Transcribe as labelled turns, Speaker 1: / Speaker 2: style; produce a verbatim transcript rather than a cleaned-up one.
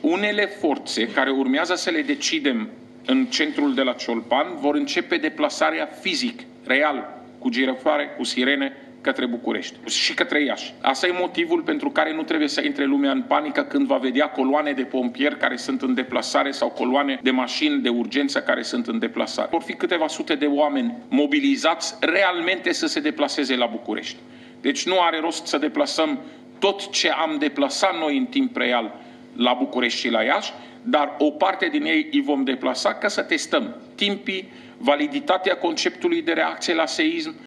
Speaker 1: unele forțe care urmează să le decidem în centrul de la Ciolpan vor începe deplasarea fizic, real, cu girofare, cu sirene, către București și către Iași. Asta e motivul pentru care nu trebuie să intre lumea în panică când va vedea coloane de pompieri care sunt în deplasare sau coloane de mașini de urgență care sunt în deplasare. Vor fi câteva sute de oameni mobilizați realmente să se deplaseze la București. Deci nu are rost să deplasăm tot ce am deplasat noi în timp real la București și la Iași, dar o parte din ei îi vom deplasa ca să testăm timpii, validitatea conceptului de reacție la seism,